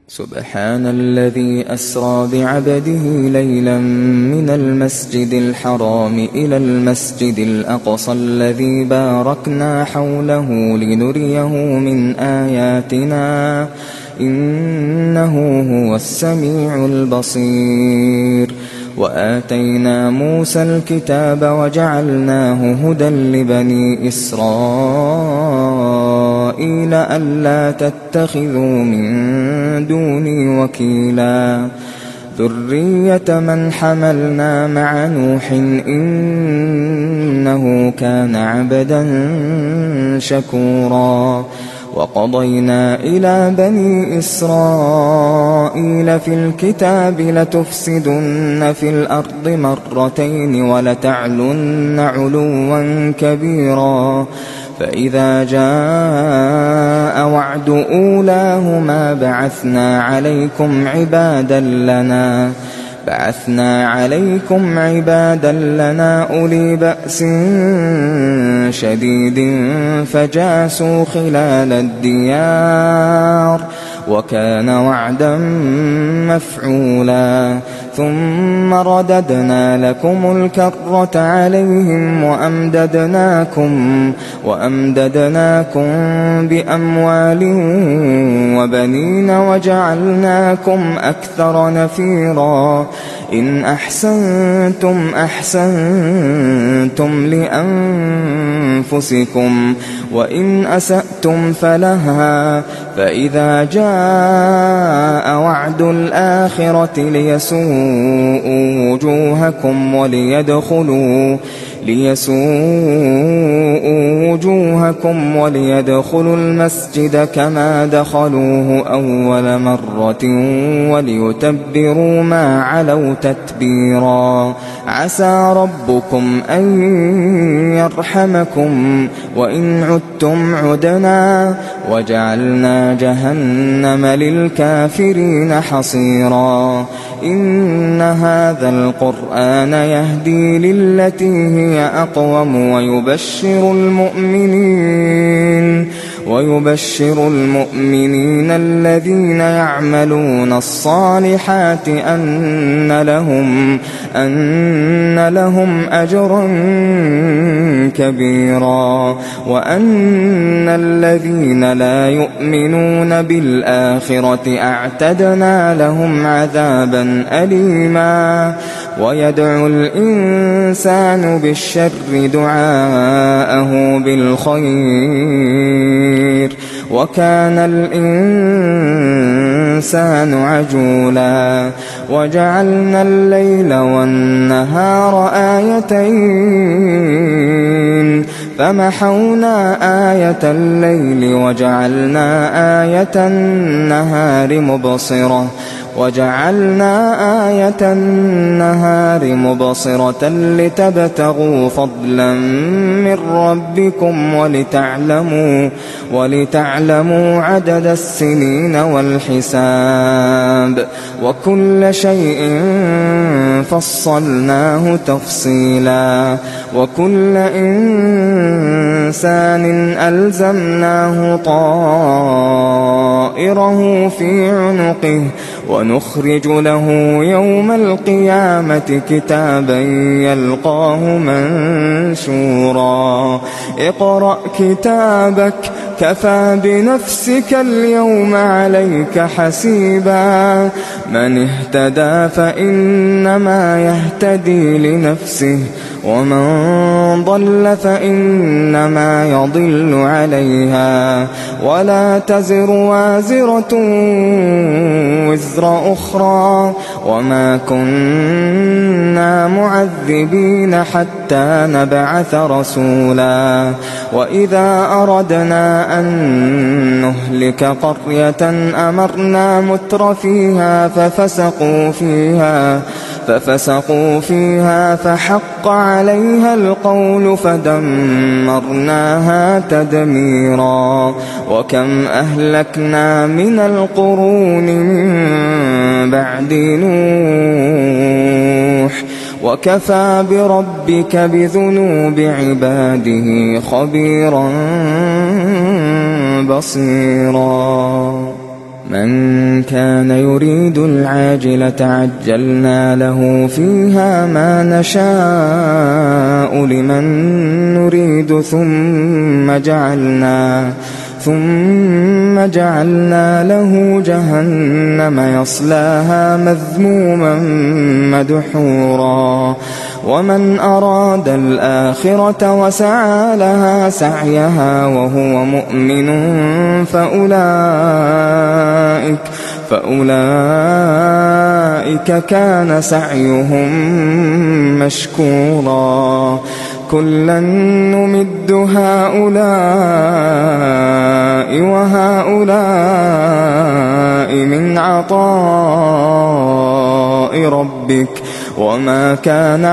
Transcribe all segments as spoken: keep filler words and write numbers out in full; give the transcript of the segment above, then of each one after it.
سبحان الذي أسرى بعبده ليلا من المسجد الحرام إلى المسجد الأقصى الذي باركنا حوله لنريه من آياتنا إنه هو السميع البصير. وآتينا موسى الكتاب وجعلناه هدى لبني إسرائيل ألا تتخذوا من دوني وكيلا ذرية من حملنا مع نوح إنه كان عبدا شكورا. وقضينا إلى بني إسرائيل في الكتاب لتفسدن في الأرض مرتين ولتعلن علوا كبيرا فإذا جاء وعد أولاهما بعثنا عليكم عبادا لنا بعثنا عليكم عبادا لنا أولي بأس شديد فجاسوا خلال الديار وكان وعدا مفعولا. ثم رددنا لكم الكرة عليهم وأمددناكم وأمددناكم بأموال وبنين وجعلناكم أكثر نفيرا. إن أحسنتم أحسنتم لأنفسكم وإن أسأتم فلها فإذا جاء وعد الآخرة ليسوءوا وجوهكم وليدخلوا ليسوءوا وجوهكم وليدخلوا المسجد كما دخلوه أول مرة وليتبروا ما علوا تتبيرا. عسى ربكم أن يرحمكم وإن عدتم عدنا وجعلنا جهنم للكافرين حصيرا. إن هذا القرآن يهدي للتي هي أقوم ويبشر المؤمنين ويبشر المؤمنين الذين يعملون الصالحات أن لهم أن لهم أجرا كبيرا وأن الذين لا يؤمنون بالآخرة أعتدنا لهم عذابا أليما. ويدعو الإنسان بالشر دعاءه بالخير وكان الإنسان عجولا. وجعلنا الليل والنهار آيتين فمحونا آية الليل وجعلنا آية النهار مبصرة وجعلنا آية النهار مبصرة لتبتغوا فضلا من ربكم ولتعلموا ولتعلموا عدد السنين والحساب وكل شيء فصلناه تفصيلا. وكل إنسان ألزمناه طائره في عنقه ونخرج له يوم القيامة كتابا يلقاه منشورا. اقرأ كتابك كفى بنفسك اليوم عليك حسيبا. من اهتدى فإنما يهتدي لنفسه ومن ضل فإنما يضل عليها ولا تزر وازرة وزر أخرى وما كنا معذبين حتى نبعث رسولا. وإذا أردنا أن نهلك قرية أمرنا متر فيها ففسقوا فيها ففسقوا فيها فحق عليها القول فدمرناها تدميرا. وكم أهلكنا من القرون من بعد نوح وكفى بربك بذنوب عباده خبيرا بصيرا. من كان يريد العاجلة عجلنا له فيها ما نشاء لمن نريد ثم جعلنا ثم جعلنا له جهنم يصلاها مذموما مدحورا ومن أراد الآخرة وسعى لها سعيها وهو مؤمن فأولئك فأولئك كان سعيهم مشكورا كلا نمد هؤلاء وهؤلاء من عطاء ربك وما كان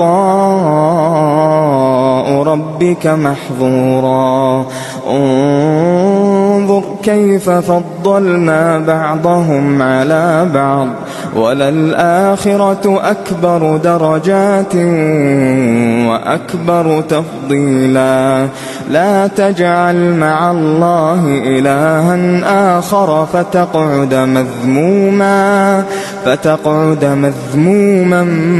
عطاء ربك محظورا انظر كيف فضلنا بعضهم على بعض وللآخرة أكبر درجات وأكبر تفضيلا لا تجعل مع الله إلها آخر فتقعد مذموما فتقعد مذموما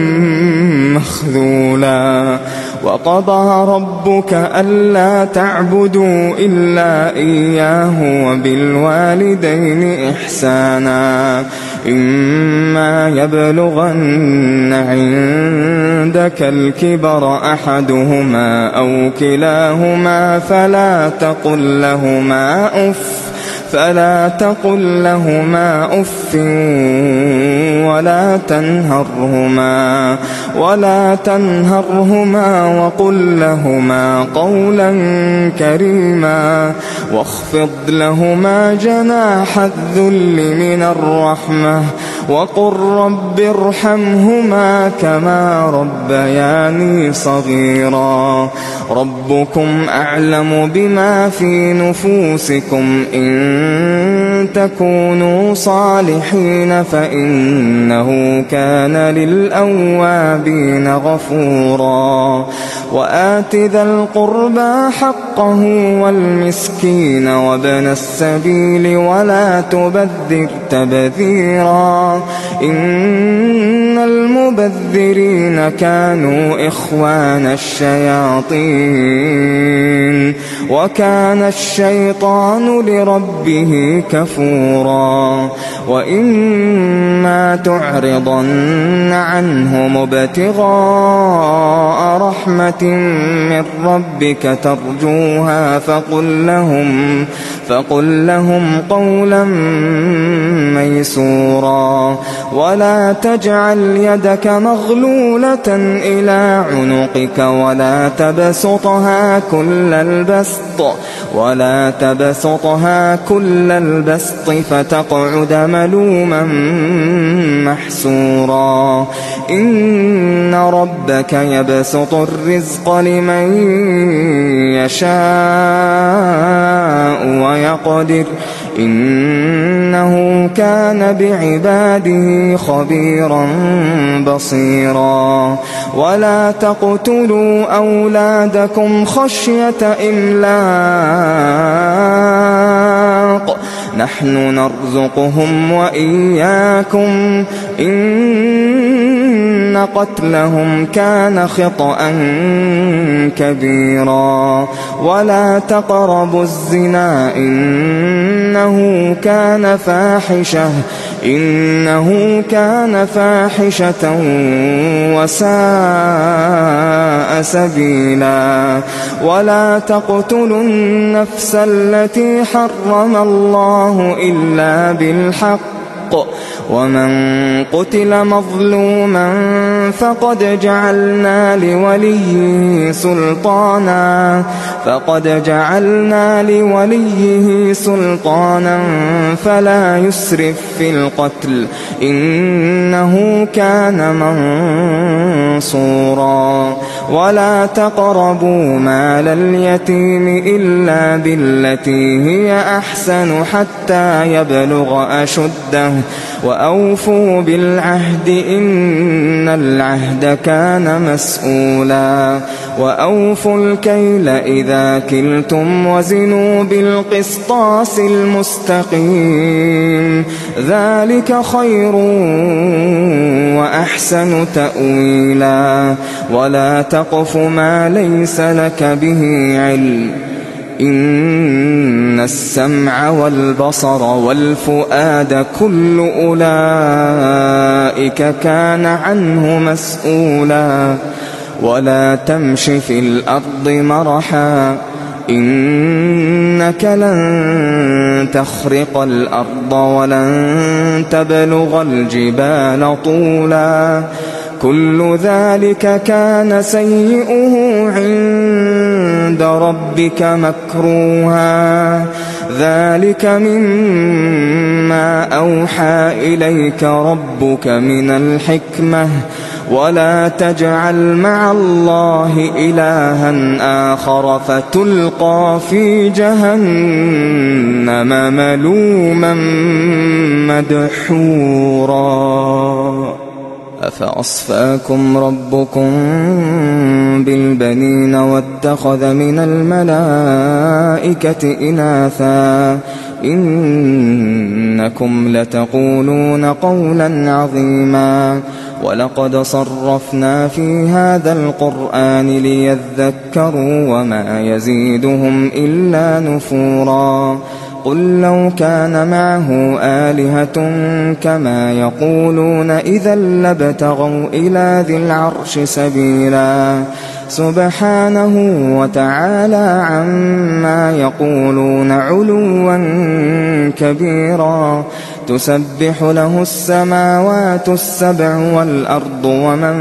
مخذولا وقضى ربك ألا تعبدوا إلا إياه وبالوالدين إحسانا إما يبلغن عندك الكبر أحدهما أو كلاهما فلا تقل لهما أف فلا تقل لهما أف ولا تنهرهما ولا تنهرهما وقل لهما قولا كريما واخفض لهما جناح الذل من الرحمة وقل رب ارحمهما كما ربياني صغيرا ربكم أعلم بما في نفوسكم إن تكونوا صالحين فإنه كان للأوابين غفورا وآت ذا القربى حقه والمسكين وابن السبيل ولا تبذر تبذيرا إن المبذرين كانوا إخوان الشياطين وكان الشيطان لربه كفورا وإما تعرضن عنهم ابتغاء رحمة من ربك ترجوها فقل لهم فقل لهم قولا ميسورا ولا تجعل يدك مغلولة إلى عنقك ولا تبسطها كل البسط ولا تبسطها كل البسط فتقعد ملوما محسورا إن ربك يبسط الرزق لمن يشاء ويقدر إنه كان بعباده خبيرا بصيرا ولا تقتلوا أولادكم خشية إملاق نحن نرزقهم وإياكم إن قتلهم كان خطأ كبيرا ولا تقربوا الزنا إنه كان فاحشة إنه كان فاحشة وساء سبيلا ولا تقتلوا النفس التي حرم الله إلا بالحق ومن قتل مظلوما فقد جعلنا لوليه سلطانا فقد جعلنا لوليه سلطانا فلا يسرف في القتل إنه كان منصورا ولا تقربوا مال اليتيم إلا بالتي هي أحسن حتى يبلغ أشده وأوفوا بالعهد إن العهد كان مسؤولا وأوفوا الكيل إذا كلتم وزنوا بالقسطاس المستقيم ذلك خير وأحسن تأويلا ولا تقف ما ليس لك به علم إن السمع والبصر والفؤاد كل أولئك كان عنه مسؤولا ولا تمش في الأرض مرحا إنك لن تخرق الأرض ولن تبلغ الجبال طولا كل ذلك كان سيئه عند ربك مكروها ذلك مما أوحى إليك ربك من الحكمة ولا تجعل مع الله إلها آخر فتلقى في جهنم ملوما مدحورا أفأصفاكم ربكم بالبنين واتخذ من الملائكة إناثا إنكم لتقولون قولا عظيما ولقد صرفنا في هذا القرآن ليذكروا وما يزيدهم إلا نفورا قل لو كان معه آلهة كما يقولون إذا لابتغوا إلى ذي العرش سبيلا سبحانه وتعالى عما يقولون علوا كبيرا تسبح له السماوات السبع والأرض ومن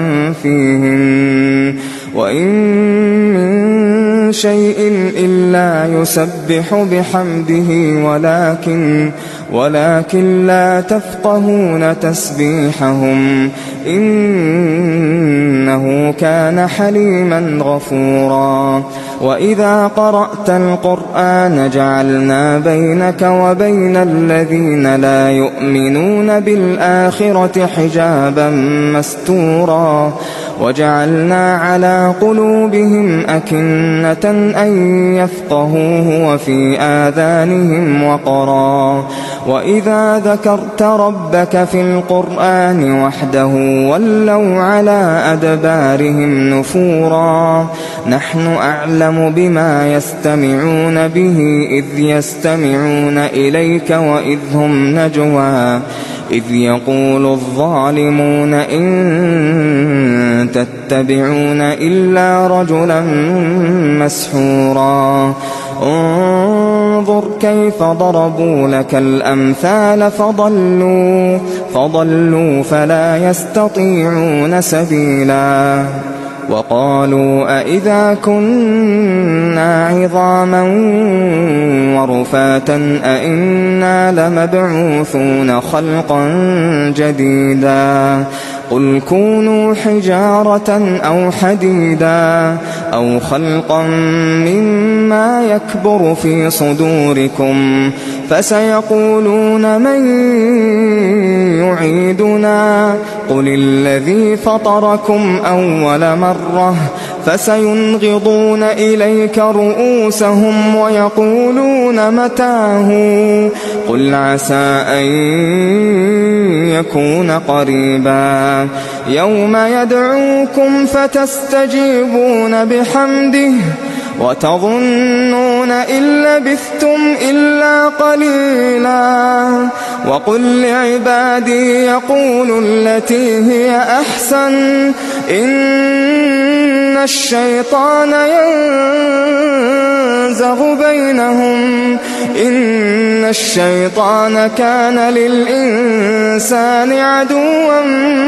فيهن وإن من شيء إلا يسبح بحمده ولكن ولكن لا تفقهون تسبيحهم إنه كان حليما غفورا وإذا قرأت القرآن جعلنا بينك وبين الذين لا يؤمنون بالآخرة حجابا مستورا وجعلنا على قلوبهم أكنة أن يفقهوه وفي آذانهم وقرا وإذا ذكرت ربك في القرآن وحده ولوا على أدبارهم نفورا نحن أعلم بما يستمعون به إذ يستمعون إليك وإذ هم نجوى إذ يقول الظالمون إن تتبعون إلا رجلا مسحورا انظر كيف ضربوا لك الأمثال فضلوا فضلوا فلا يستطيعون سبيلا وقالوا أئذا كنا عظاما ورفاتا أئنا لمبعوثون خلقا جديدا قل كونوا حجارة أو حديدا أو خلقا مما يكبر في صدوركم فسيقولون من يعيدنا قل الذي فطركم أول مرة فسينغضون إليك رؤوسهم ويقولون متاه قل عسى أن يكون قريبا يوم يدعوكم فتستجيبون بحمده وتظنون إن لبثتم إلا قليلا وقل لعبادي يقولوا التي هي أحسن إن الشيطان ينزغ بينهم إن الشيطان كان للإنسان عدوا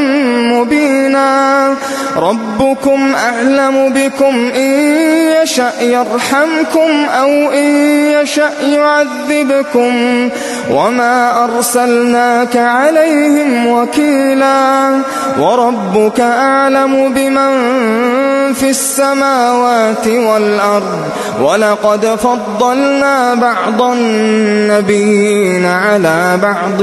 مبينا ربكم أعلم بكم إن يشأ يرحمكم أو إن يشأ يعذبكم وما أرسلناك عليهم وكيلا وربك أعلم بمن في السماوات والأرض ولقد فضلنا بعض النبيين على بعض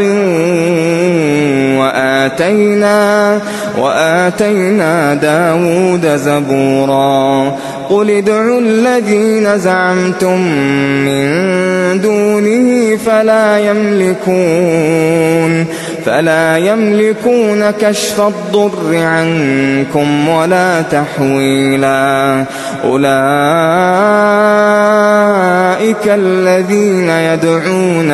وآتينا, وآتينا داود زبورا قل ادعوا الذين زعمتم من دونه فلا يملكون فلا يملكون كشف الضر عنكم ولا تحويلا أولئك الذين يدعون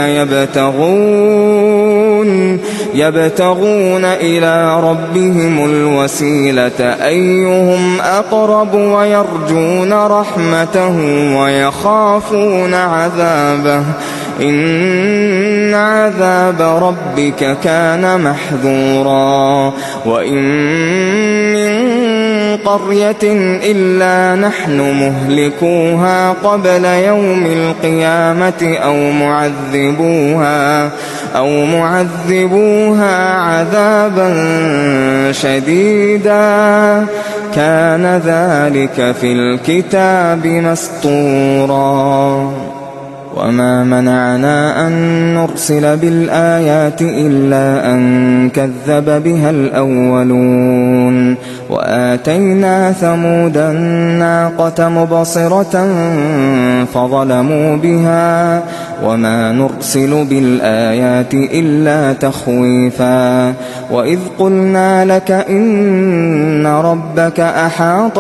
يبتغون يبتغون إلى ربهم الوسيلة أيهم أقرب ويرجون رحمته ويخافون عذابه إن عذاب ربك كان محذورا وإن من قرية إلا نحن مهلكوها قبل يوم القيامة أو معذبوها أو معذبوها عذابا شديدا كان ذلك في الكتاب مسطورا وما منعنا أن نرسل بالآيات إلا أن كذب بها الأولون وآتينا ثمود الناقة مبصرة فظلموا بها وما نرسل بالآيات إلا تخويفا وإذ قلنا لك إن ربك أحاط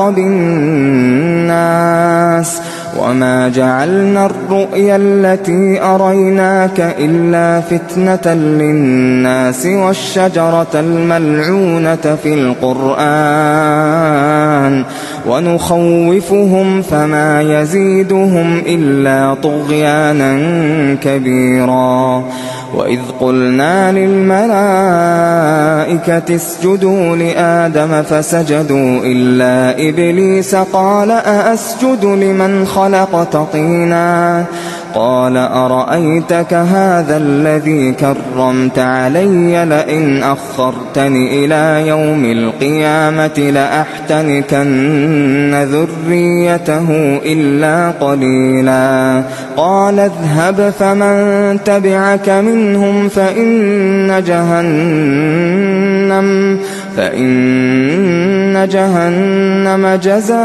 بالناس وما جعلنا الرؤيا التي أريناك إلا فتنة للناس والشجرة الملعونة في القرآن ونخوفهم فما يزيدهم إلا طغيانا كبيرا وإذ قلنا للملائكة اسجدوا لآدم فسجدوا إلا إبليس قال أأسجد لمن خلقت طينا قال أرأيتك هذا الذي كرمت علي لئن أخرتني إلى يوم القيامة لأحتنكن ذريته إلا قليلا قال اذهب فمن تبعك منهم فإن جهنم فإن جهنم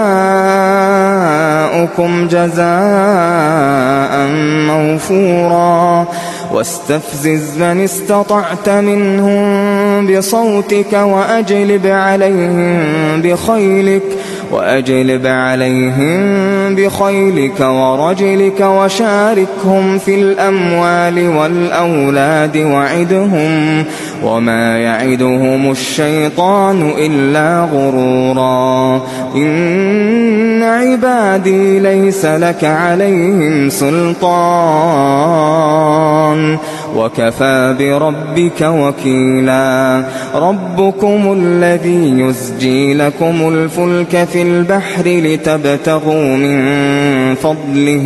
جزاؤكم جزاء موفورا واستفزز من استطعت منهم بصوتك وأجلب عليهم بخيلك وأجلب عليهم بخيلك ورجلك وشاركهم في الأموال والأولاد وعدهم وما يعدهم الشيطان إلا غرورا إن عبادي ليس لك عليهم سلطان وكفى بربك وكيلا ربكم الذي يزجي لكم الفلك في البحر لتبتغوا من فضله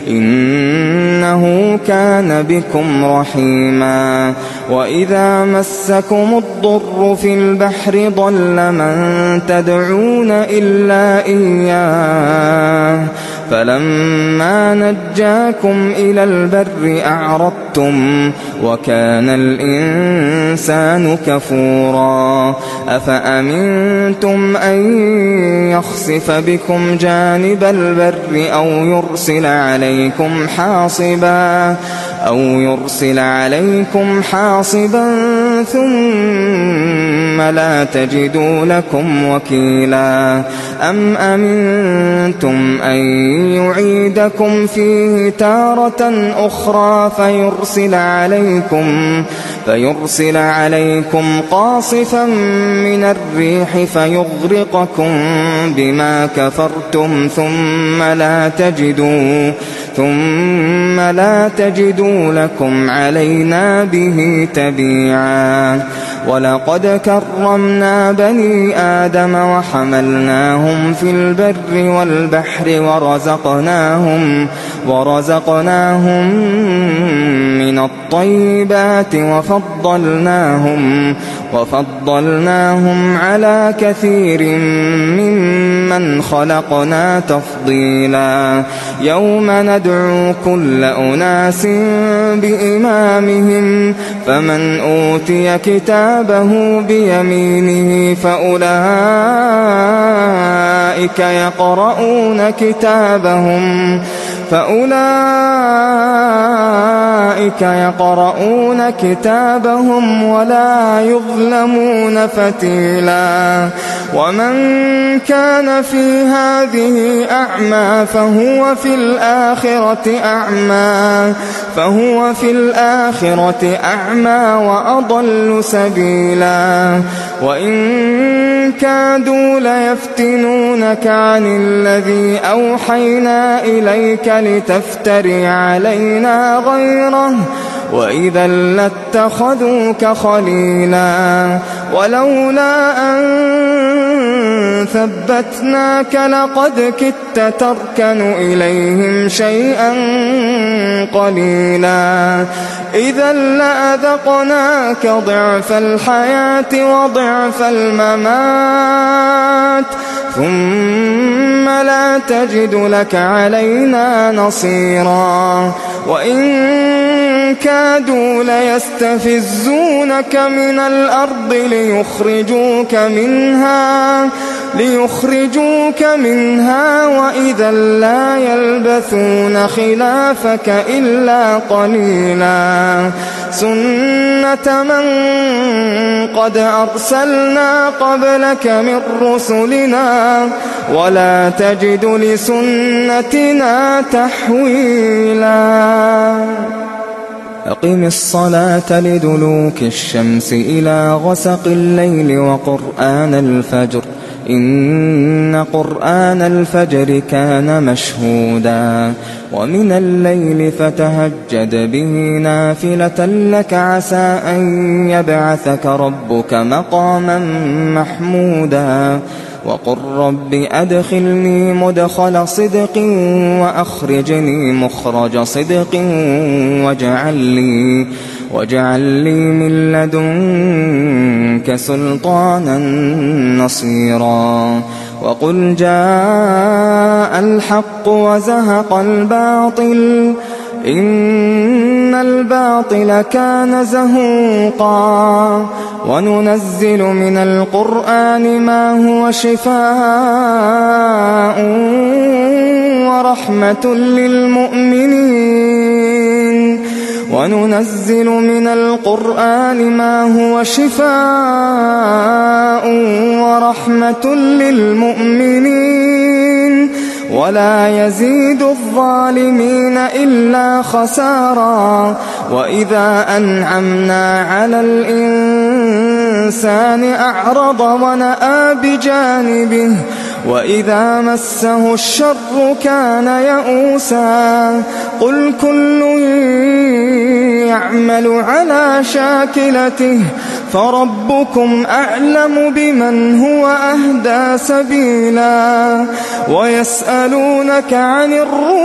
إنه كان بكم رحيما وإذا مسكم الضر في البحر ضل من تدعون إلا إياه فلما نجاكم إلى البر أعرضتم وكان الإنسان كفورا أفأمنتم أن يخسف بكم جانب البر أو يرسل عليكم حاصبا أو يرسل عليكم حاصبا ثم لا تجدوا لكم وكيلا أم أمنتم أن يعيدكم فيه تارة أخرى فيرسل عليكم فيرسل عليكم قاصفا من الريح فيغرقكم بما كفرتم ثم لا تجدوا ثم لا تجدوا لكم علينا به تبيعا. ولقد كرمنا بني آدم وحملناهم في البر والبحر ورزقناهم ورزقناهم من الطيبات وفضلناهم وفضلناهم على كثير ممن خلقنا تفضيلا. يوم ندعو كل أناس بإمامهم فمن أوتي كتابه بيمينه فأولئك يقرؤون كتابهم فأولئك يقرؤون كتابهم ولا يظلمون فتيلا. ومن كان في هذه أعمى فهو في الآخرة أعمى فهو في الآخرة أعمى وأضل سبيلا. وإن كادوا ليفتنونك عن الذي أوحينا إليك لتفتري علينا غيره وإذا لاتخذوك خليلا. ولولا أن ثبتناك لقد كدت تركن إليهم شيئا قليلا. إذا لأذقناك ضعف الحياة وضعف الممات ثم لا تجد لك علينا نصيرا. وإن كادوا ليستفزونك من الأرض ليخرجوك منها ليخرجوك منها وإذا لا يلبثون خلافك إلا قليلا. سنة من قد أرسلنا قبلك من رسلنا ولا تجد لسنتنا تحويلا. أقم الصلاة لدلوك الشمس إلى غسق الليل وقرآن الفجر إن قرآن الفجر كان مشهودا. ومن الليل فتهجد به نافلة لك عسى أن يبعثك ربك مقاما محمودا. وقل رب أدخلني مدخل صدق وأخرجني مخرج صدق واجعل لي, واجعل لي من لدنك سلطانا نصيرا. وقل جاء الحق وزهق الباطل إن الباطل كان زهوقا. وننزل من القرآن ما هو شفاء ورحمة للمؤمنين وننزل من القرآن ما هو شفاء ورحمة للمؤمنين ولا يزيد الظالمين إلا خسارا. وإذا أنعمنا على الإنسان أعرض ونأى بجانبه وإذا مسه الشر كان يئوسا. قل كل يعمل على شاكلته فربكم أعلم بمن هو أهدى سبيلا. ويسألونك عن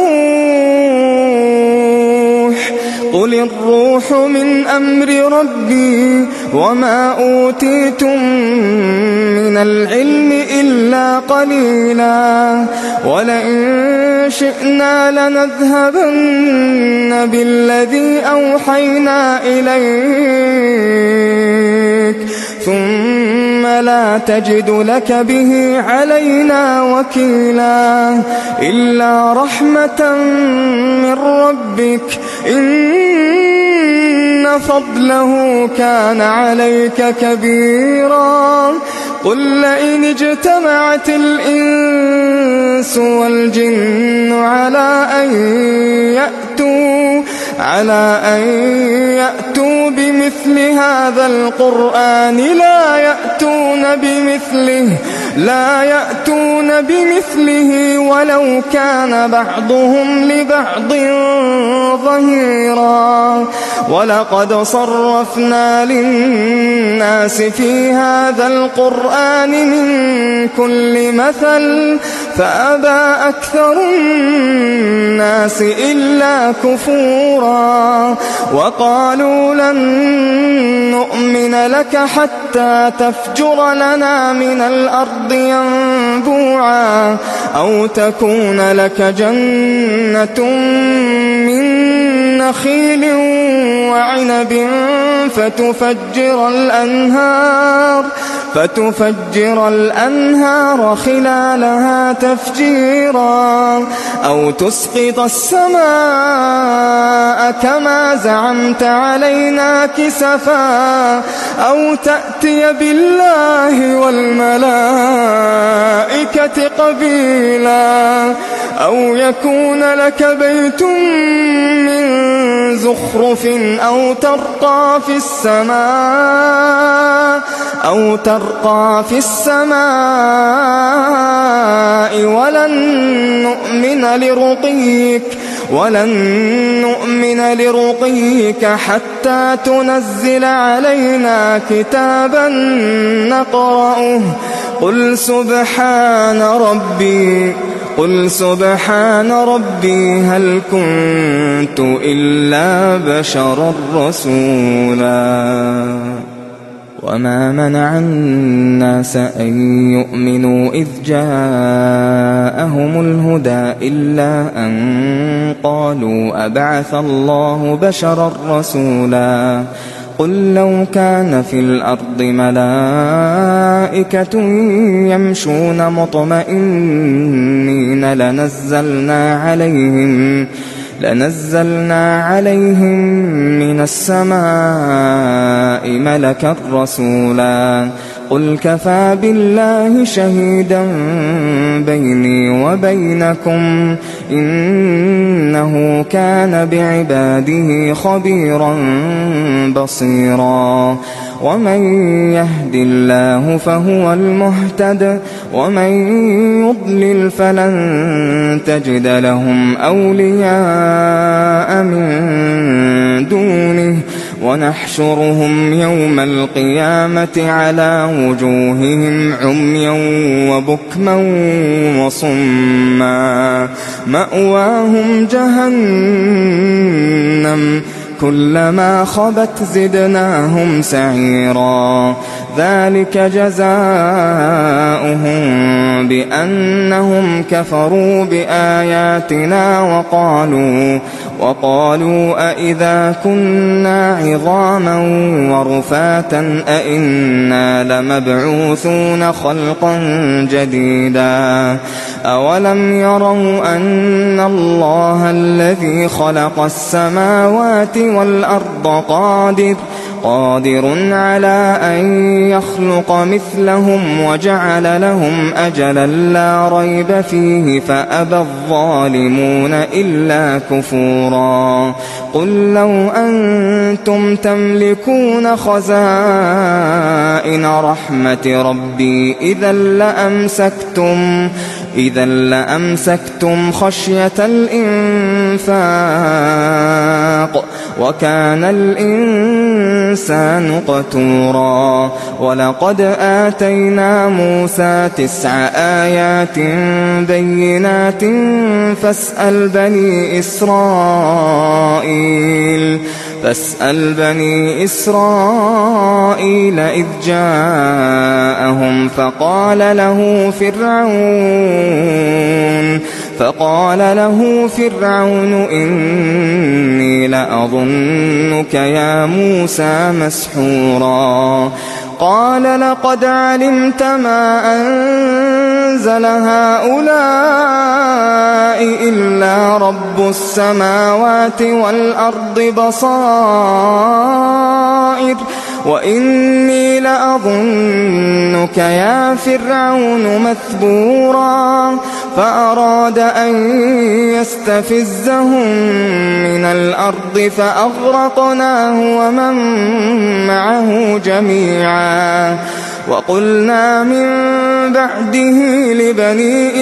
الروح قل الروح من أمر ربي وما أوتيتم من العلم إلا قليلا. ولئن شئنا لنذهبن بالذي أوحينا إليك ثم لا تجد لك به علينا وكيلا. إلا رحمة من ربك إن فضله كان عليك كبيرا. قل لئن اجتمعت الإنس والجن على أن يأتوا على أن يأتوا بمثل هذا القرآن لا يأتون بمثله لا يأتون بمثله ولو كان بعضهم لبعض ظهيرا. ولقد صرفنا للناس في هذا القرآن من كل مثل فأبى أكثر الناس إلا كفورا. وقالوا لن نؤمن لك حتى تفجر لنا من الأرض ينبوعا أو تكون لك جنة من نخيل وعنب فتفجر الأنهار فتفجر الأنهار خلالها تفجيرا أو تسقط السماء كما زعمت علينا كسفا أو تأتي بالله والملائكة قبيلا أو يكون لك بيت من زخرف أو ترقى في السماء أو ترقى في السماء ولن نؤمن لرقيك ولن نؤمن لرقيك حتى تنزل علينا كتابا نقرأه قل سبحان ربي قل سبحان ربي هل كنت إلا بشرا رسولا. وما منع الناس أن يؤمنوا إذ جاءهم الهدى إلا أن قالوا أبعث الله بشرا رسولا. قل لو كان في الأرض ملائكة يمشون مطمئنين لنزلنا عليهم لنزلنا عليهم من السماء ملكا رسولا. قل كفى بالله شهيدا بيني وبينكم إنه كان بعباده خبيرا بصيرا. ومن يهد الله فهو المهتد ومن يضلل فلن تجد لهم أولياء من دونه ونحشرهم يوم القيامة على وجوههم عميا وبكما وصما مأواهم جهنم كلما خبت زدناهم سعيرا. ذلك جزاؤهم بأنهم كفروا بآياتنا وقالوا وقالوا أئذا كنا عظاما ورفاتا أئنا لمبعوثون خلقا جديدا. أولم يروا أن الله الذي خلق السماوات والأرض قادر قادر على أن يخلق مثلهم وجعل لهم أجلا لا ريب فيه فأبى الظالمون إلا كفورا. قل لو أنتم تملكون خزائن رحمة ربي إذا لأمسكتم إذا لأمسكتم خشية الإنفاق وكان الإنسان قتورا. ولقد آتينا موسى تسع آيات بينات فاسأل بني إسرائيل فاسأل بني إسرائيل إذ جاءهم فقال له فرعون فقال له فرعون إني لأظنك يا موسى مسحورا. قال لقد علمت ما أنزل هؤلاء إلا رب السماوات والأرض بصائر وإني لأظنك يا فرعون مثبورا. فأراد أن يستفزهم من الأرض فأغرقناه ومن معه جميعا وقلنا من بعده لبني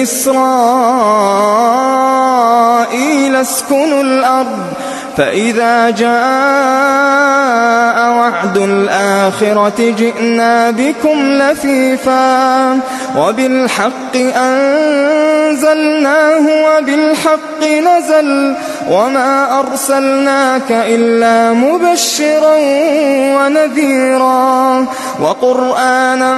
إسرائيل اسكنوا الأرض فإذا جاء وعد الآخرة جئنا بكم لفيفا وبالحق أنزلناه وبالحق نزل وما أرسلناك إلا مبشرا ونذيرا وقرآنا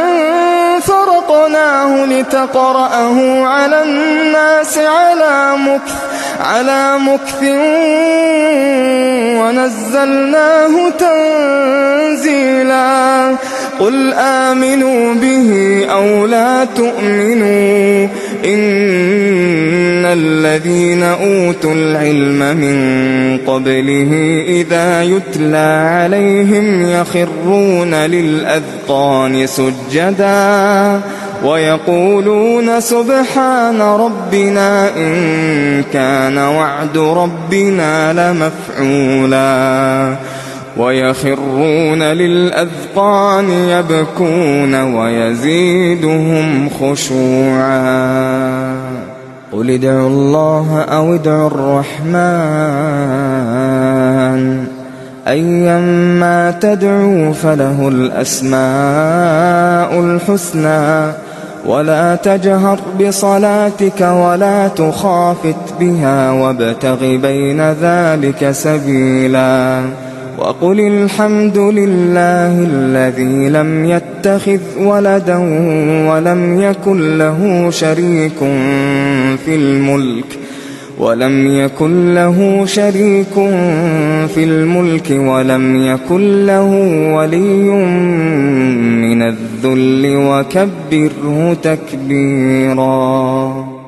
فرقناه لتقرأه على الناس على مكث على مكث ونزلناه تنزيلا قل آمنوا به أو لا تؤمنوا إن الذين أوتوا العلم من قبله إذا يتلى عليهم يخرون للأذقان سجدا ويقولون سبحان ربنا إن كان وعد ربنا لمفعولا ويخرون للأذقان يبكون ويزيدهم خشوعا قل ادعوا الله أو ادعوا الرحمن أيما تدعوا فله الأسماء الحسنى ولا تجهر بصلاتك ولا تخافت بها وابتغ بين ذلك سبيلا وقل الحمد لله الذي لم يتخذ ولدا ولم يكن له شريك في الملك ولم يكن له شريك في الملك ولم يكن له ولي من الذل وكبره تكبيرا.